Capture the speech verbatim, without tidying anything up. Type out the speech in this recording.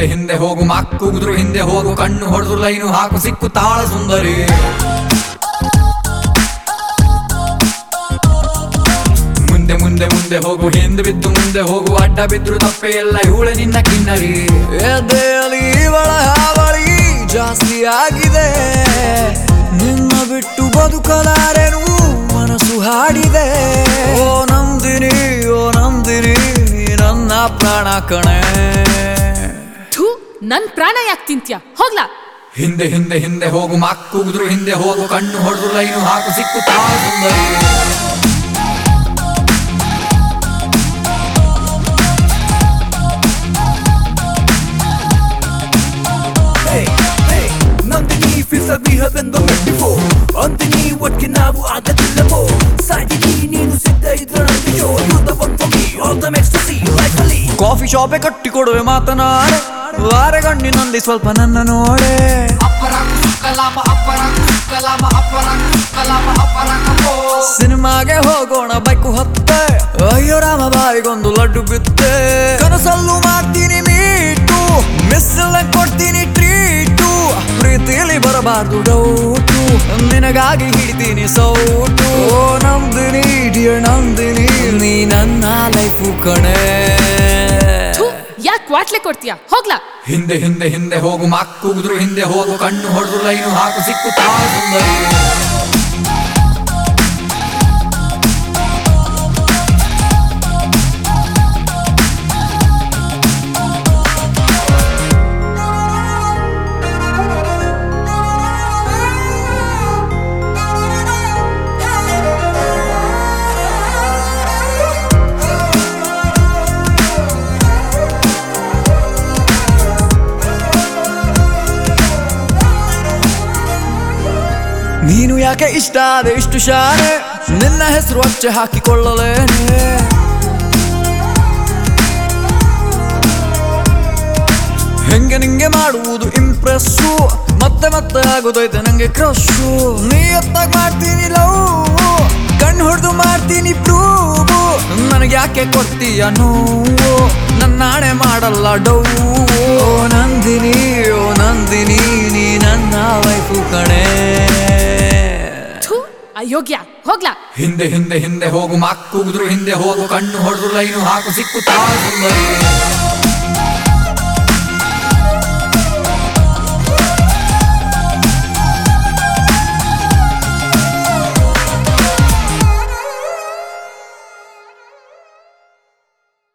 ಹಿಂದೆ ಹೋಗು ಮಕ್ಕುಗುದ್ರು ಹಿಂದೆ ಹೋಗು ಕಣ್ಣು ಹೊಡೆದು ಲೈನು ಹಾಕು ಸಿಕ್ಕು ತಾಳ ಸುಂದರಿ ಮುಂದೆ ಮುಂದೆ ಮುಂದೆ ಹೋಗು ಹಿಂದೆ ಬಿದ್ದು ಮುಂದೆ ಹೋಗು ಅಡ್ಡ ಬಿದ್ರು ತಪ್ಪೆ ಎಲ್ಲ ಇವಳೆ ನಿನ್ನ ಕಿನ್ನರಿ ಎದೆಯಲ್ಲಿ ಇವಳ ಹಾವಳಿ ಜಾಸ್ತಿ ಆಗಿದೆ ನಿನ್ನ ಬಿಟ್ಟು ಬದುಕಲಾರೆನು ಮನಸ್ಸು ಹಾಡಿದೆ ಓ ನಂದಿನಿ ಓ ನಂದಿನಿ ನನ್ನ ಪ್ರಾಣ ಕಣೆ ಥೂ ನನ್ ಪ್ರಾಣ ಯಾಕೆ ತಿಂತ್ಯ ಹೋಗ್ಲಾ ಹಿಂದೆ ಹಿಂದೆ ಹಿಂದೆ ಹೋಗು ಮಕ್ಕುಗುದ್ರು ಹಿಂದೆ ಹೋಗು ಕಣ್ಣು ಹೊಡೆದು ಲೈನು ಹಾಕು ಸಿಕ್ಕು ತಾಳ ಸುಂದರಿ We have been the met before Antini what can ನಾವು ಆಗದಿಲ್ಲವೋ ಸಾಯಿನಿ ನೀನು ಸಿದ್ಧ ಇದ್ರೆ ನನಗೆ show You the one for me all the ecstasy like Ali coffee ಶಾಪೆ ಕಟ್ಟಿ ಕೊಡುವೆ ಮಾತನಾಡೆ ವಾರಗಣ್ಣಿನಲ್ಲಿ ಸ್ವಲ್ಪ ನನ್ನ ನೋಡೆ ಸಿನಿಮಾಗೆ ಹೋಗೋಣ ಬೈಕು ಹತ್ತೆ ಅಯ್ಯೋ ರಾಮ ಬಾಯಿಗೊಂದು ಲಡ್ಡು ಬಿತ್ತೆ ಕನಸಲ್ಲೂ ಮಾಡ್ತೀನಿ ಮೀಟು ಮಿಸ್ಸಲ್ಲ ಕೊಡ್ತೀನಿ ಟ್ರೀಟು ಪ್ರೀತಿಲಿ ಬರಬಾರ್ದು ಡೌಟು ನಿನಗಾಗಿ ಹಿಡಿತೀನಿ ಸೌಟು ಓ ನಂದಿನಿ ಡಿಯರ್ ನಂದಿನಿ ನೀ ನನ್ನ ಲೈಫು ಕಣೆ ಯಾಕೆ ವಾಟ್ಲೆ ಕೊಡ್ತೀಯ ಹೋಗ್ಲಾ ಹಿಂದೆ ಹಿಂದೆ ಹಿಂದೆ ಹೋಗು ಮಕ್ಕುಗುದ್ರು ಹಿಂದೆ ಹೋಗು ಕಣ್ಣು ಹೊಡೆದು ಲೈನು ಹಾಕು ಸಿಕ್ಕು ತಾಳ ಸುಂದರಿ ನೀನು ಯಾಕೆ ಇಷ್ಟ ಆದೆ ಇಷ್ಟು ಶಾನೆ ನಿನ್ನ ಹೆಸರು ಅಚ್ಚೆ ಹಾಕಿಕೊಳ್ಳಲೇನೆ ಹೆಂಗೆ ನಿಂಗೆ ಮಾಡುವುದು ಇಂಪ್ರೆಸ್ಸು ಮತ್ತೆ ಮತ್ತೆ ಆಗೋದೈತೆ ನಂಗೆ ಕ್ರಶು ನೀ ಎತ್ತಾಗ ಮಾಡ್ತೀನಿ ಲವ್ ಕಣ್ಣು ಹೊಡೆದು ಮಾಡ್ತೀನಿ ಪ್ರೂವು ನನಗೆ ಯಾಕೆ ಕೊಡ್ತೀಯ ನೋವು ನನ್ನ ನಾಣೆ ಮಾಡಲ್ಲ ಡೌವು ಓ ನಂದಿನಿ ಓ ನಂದಿನಿ ನೀ ನನ್ನ ವೈಫು ಕಣೆ ಅಯೋಗ್ಯ ಹೋಗ್ಲಾ ಹಿಂದೆ ಹಿಂದೆ ಹಿಂದೆ ಹೋಗು ಮಕ್ಕುಗುದ್ರು ಹಿಂದೆ ಹೋಗು ಕಣ್ಣು ಹೊಡೆದು ಲೈನು ಹಾಕು ಸಿಕ್ಕು ತಾಳ ಸುಂದರಿ